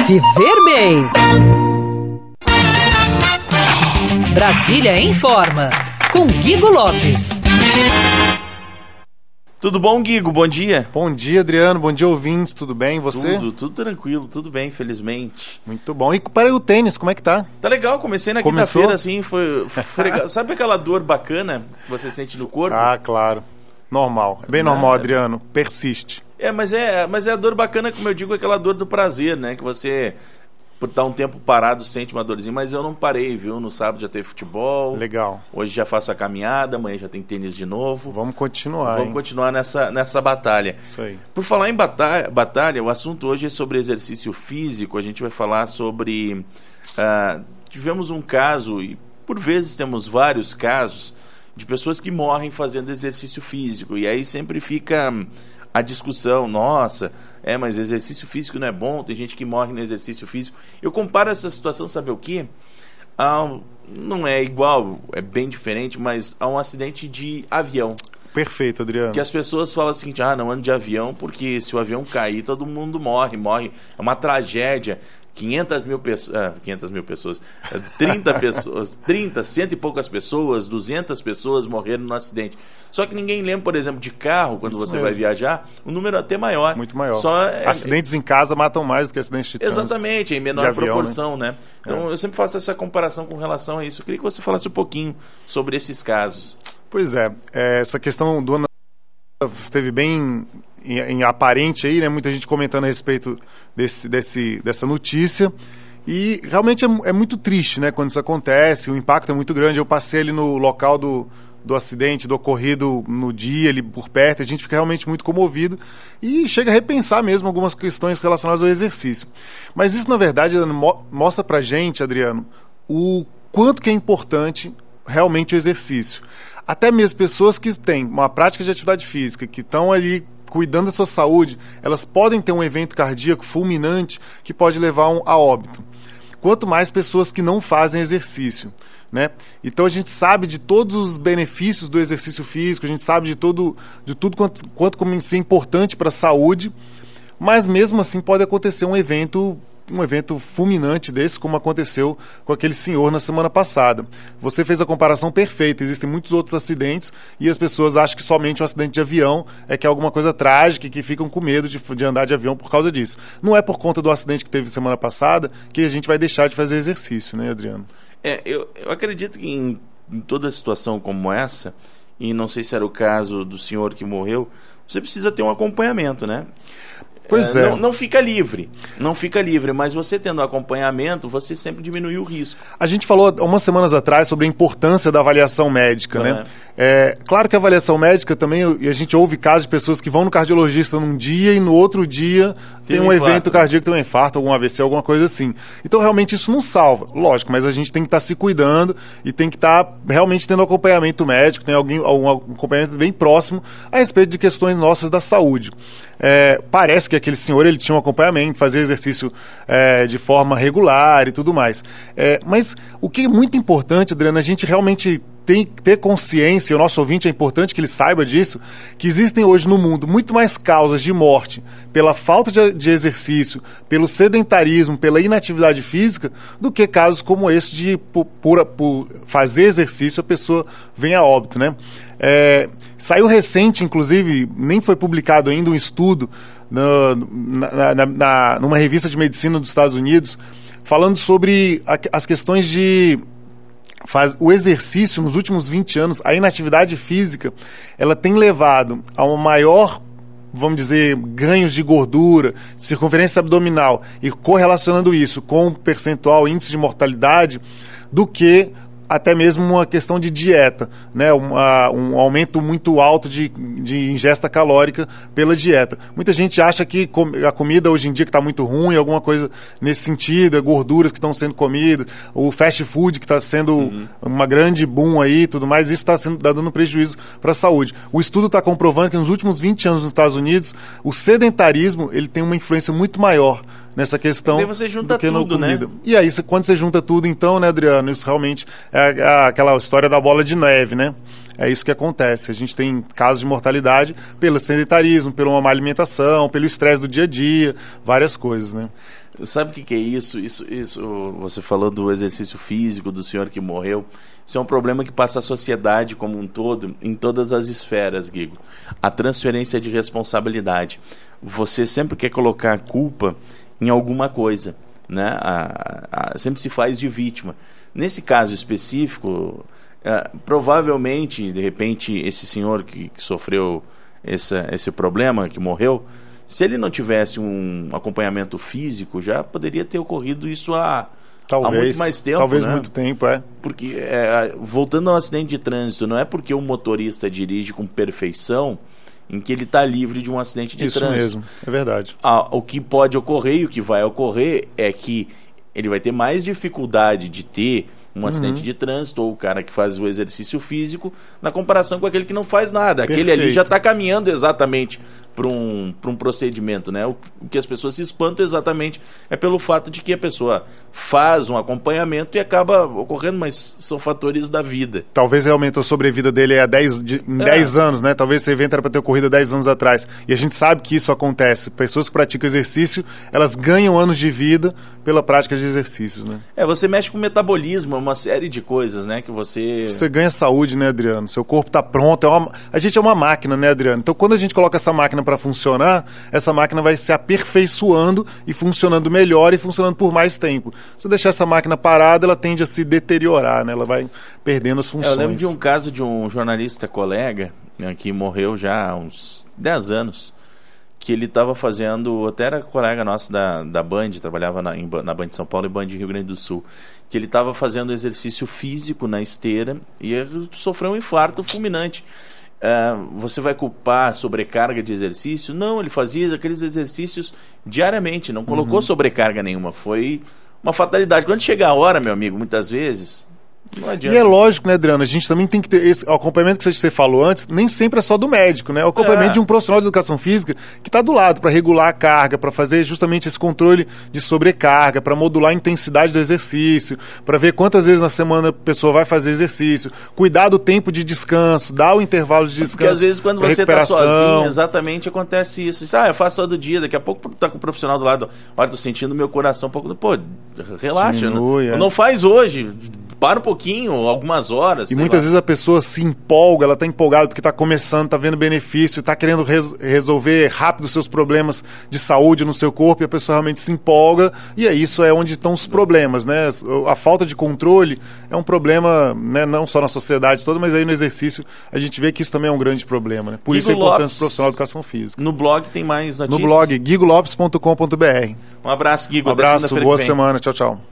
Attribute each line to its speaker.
Speaker 1: Viver Bem. Brasília Informa, com Guigo Lopes.
Speaker 2: Tudo bom, Guigo? Bom dia.
Speaker 3: Bom dia, Adriano. Bom dia, ouvintes. Tudo bem? E você?
Speaker 2: Tudo tranquilo, tudo bem, felizmente.
Speaker 3: Muito bom. E para o tênis, como é que tá?
Speaker 2: Tá legal, comecei na quinta-feira, assim, foi legal. Sabe aquela dor bacana que você sente no corpo?
Speaker 3: Ah, claro. Normal. É bem normal, Adriano. Persiste.
Speaker 2: Mas é a dor bacana, como eu digo, aquela dor do prazer, né? Que você, por estar um tempo parado, sente uma dorzinha. Mas eu não parei, viu? No sábado já teve futebol.
Speaker 3: Legal.
Speaker 2: Hoje já faço a caminhada, amanhã já tem tênis de novo.
Speaker 3: Vamos continuar,
Speaker 2: Vamos continuar nessa batalha.
Speaker 3: Isso aí.
Speaker 2: Por falar em batalha, o assunto hoje é sobre exercício físico. A gente vai falar sobre... tivemos um caso, e por vezes temos vários casos, de pessoas que morrem fazendo exercício físico. E aí sempre fica a discussão, nossa, mas exercício físico não é bom, tem gente que morre no exercício físico. Eu comparo essa situação, sabe o quê? Não é igual, é bem diferente, mas a um acidente de avião.
Speaker 3: Perfeito, Adriano.
Speaker 2: Que as pessoas falam o seguinte, não ando de avião, porque se o avião cair, todo mundo morre. É uma tragédia. 500 mil pessoas, 30 pessoas, 100 e poucas pessoas, 200 pessoas morreram no acidente. Só que ninguém lembra, por exemplo, de carro, quando você vai viajar, o número é até maior.
Speaker 3: Muito maior. Acidentes em casa matam mais do que acidentes de trânsito.
Speaker 2: Exatamente, em menor proporção, né? Então eu sempre faço essa comparação com relação a isso. Eu queria que você falasse um pouquinho sobre esses casos.
Speaker 3: Pois é, essa questão do ano esteve bem em aparente aí, né? Muita gente comentando a respeito dessa notícia. E realmente é muito triste, né? Quando isso acontece, o impacto é muito grande. Eu passei ali no local do acidente, do ocorrido no dia, ali por perto, a gente fica realmente muito comovido e chega a repensar mesmo algumas questões relacionadas ao exercício. Mas isso, na verdade, mostra pra gente, Adriano, o quanto que é importante realmente o exercício. Até mesmo pessoas que têm uma prática de atividade física, que estão ali cuidando da sua saúde, elas podem ter um evento cardíaco fulminante que pode levar a óbito. Quanto mais pessoas que não fazem exercício, né? Então a gente sabe de todos os benefícios do exercício físico, a gente sabe de tudo quanto como isso é importante para a saúde, mas mesmo assim pode acontecer um evento fulminante desse, como aconteceu com aquele senhor na semana passada. Você fez a comparação perfeita, existem muitos outros acidentes e as pessoas acham que somente um acidente de avião é que é alguma coisa trágica e que ficam com medo de andar de avião por causa disso. Não é por conta do acidente que teve semana passada que a gente vai deixar de fazer exercício, né, Adriano?
Speaker 2: Eu acredito que em toda situação como essa, e não sei se era o caso do senhor que morreu, você precisa ter um acompanhamento, né?
Speaker 3: Pois é.
Speaker 2: Não fica livre, mas você tendo acompanhamento, você sempre diminui o risco.
Speaker 3: A gente falou umas semanas atrás sobre a importância da avaliação médica, né? Claro que a avaliação médica também, e a gente ouve casos de pessoas que vão no cardiologista num dia e no outro dia tem um evento cardíaco, tem um infarto, algum AVC, alguma coisa assim. Então realmente isso não salva, lógico, mas a gente tem que estar se cuidando e tem que estar realmente tendo acompanhamento médico, tem algum acompanhamento bem próximo a respeito de questões nossas da saúde. Parece que aquele senhor ele tinha um acompanhamento, fazia exercício de forma regular e tudo mais. Mas o que é muito importante, Adriano, a gente realmente tem que ter consciência, e o nosso ouvinte é importante que ele saiba disso, que existem hoje no mundo muito mais causas de morte pela falta de exercício, pelo sedentarismo, pela inatividade física, do que casos como esse de por fazer exercício a pessoa vem a óbito, né? Saiu recente, inclusive, nem foi publicado ainda um estudo numa revista de medicina dos Estados Unidos, falando sobre as questões de o exercício nos últimos 20 anos, a inatividade física, ela tem levado a uma maior, vamos dizer, ganhos de gordura, de circunferência abdominal, e correlacionando isso com o percentual índice de mortalidade, do que até mesmo uma questão de dieta, né? Um aumento muito alto de ingesta calórica pela dieta. Muita gente acha que a comida hoje em dia que está muito ruim, alguma coisa nesse sentido, gorduras que estão sendo comidas, o fast food que está sendo uma grande boom aí, tudo mais, isso está dando prejuízo para a saúde. O estudo está comprovando que nos últimos 20 anos nos Estados Unidos, o sedentarismo ele tem uma influência muito maior nessa questão do que na comida. Né? E aí, quando você junta tudo, então, né, Adriano, isso realmente é aquela história da bola de neve, né? é isso que acontece. A gente tem casos de mortalidade pelo sedentarismo, pela uma má alimentação, pelo estresse do dia a dia, várias coisas, né?
Speaker 2: Sabe o que é isso? Isso, você falou do exercício físico, do senhor que morreu. Isso é um problema que passa a sociedade como um todo, em todas as esferas, Guigo. A transferência de responsabilidade. Você sempre quer colocar a culpa em alguma coisa, né? Sempre se faz de vítima. Nesse caso específico, provavelmente, de repente, esse senhor que sofreu esse problema, que morreu, se ele não tivesse um acompanhamento físico, já poderia ter ocorrido isso há muito mais tempo.
Speaker 3: Talvez
Speaker 2: né?
Speaker 3: muito tempo,
Speaker 2: Porque, voltando ao acidente de trânsito, não é porque o motorista dirige com perfeição em que ele está livre de um acidente de trânsito.
Speaker 3: Isso mesmo, é verdade.
Speaker 2: O que pode ocorrer e o que vai ocorrer é que ele vai ter mais dificuldade de ter um acidente de trânsito, ou o cara que faz o exercício físico, na comparação com aquele que não faz nada.
Speaker 3: Perfeito.
Speaker 2: Aquele ali já está caminhando exatamente para um procedimento, né? O que as pessoas se espantam exatamente é pelo fato de que a pessoa faz um acompanhamento e acaba ocorrendo, mas são fatores da vida.
Speaker 3: Talvez realmente a sobrevida dele é 10 anos, né? Talvez esse evento era para ter ocorrido há 10 anos atrás. E a gente sabe que isso acontece. Pessoas que praticam exercício, elas ganham anos de vida pela prática de exercícios, né?
Speaker 2: Você mexe com o metabolismo, uma série de coisas, né? Que você
Speaker 3: ganha saúde, né, Adriano? Seu corpo está pronto. A gente é uma máquina, né, Adriano? Então, quando a gente coloca essa máquina para funcionar, essa máquina vai se aperfeiçoando e funcionando melhor e funcionando por mais tempo. Se deixar essa máquina parada, ela tende a se deteriorar, né? Ela vai perdendo as funções.
Speaker 2: Eu lembro de um caso de um jornalista colega, né, que morreu já há uns 10 anos, que ele estava fazendo, até era colega nosso da Band, trabalhava na Band de São Paulo e Band de Rio Grande do Sul, que ele estava fazendo exercício físico na esteira e sofreu um infarto fulminante. Você vai culpar sobrecarga de exercício? Não, ele fazia aqueles exercícios diariamente, não colocou sobrecarga nenhuma, foi uma fatalidade. Quando chega a hora, meu amigo, muitas vezes não adianta.
Speaker 3: E é lógico, né, Adriano? A gente também tem que ter o acompanhamento que você falou antes, nem sempre é só do médico, né? O acompanhamento de um profissional de educação física que está do lado para regular a carga, para fazer justamente esse controle de sobrecarga, para modular a intensidade do exercício, para ver quantas vezes na semana a pessoa vai fazer exercício, cuidar do tempo de descanso, dar o intervalo de descanso.
Speaker 2: Porque às vezes quando você está sozinho, exatamente acontece isso. Eu faço todo dia, daqui a pouco tá com o profissional do lado, olha, tô sentindo meu coração um pouco. Pô, relaxa,
Speaker 3: diminui,
Speaker 2: não faz hoje. Para um pouquinho, algumas horas.
Speaker 3: E muitas vezes a pessoa se empolga, ela está empolgada porque está começando, está vendo benefício, está querendo resolver rápido os seus problemas de saúde no seu corpo, e a pessoa realmente se empolga, e isso é onde estão os problemas, né? A falta de controle é um problema, né, não só na sociedade toda, mas aí no exercício a gente vê que isso também é um grande problema, né? Por isso a importância do profissional de educação física.
Speaker 2: No blog tem mais notícias?
Speaker 3: No blog, guigolopes.com.br.
Speaker 2: Um abraço, Guigo.
Speaker 3: Um abraço, boa semana, tchau, tchau.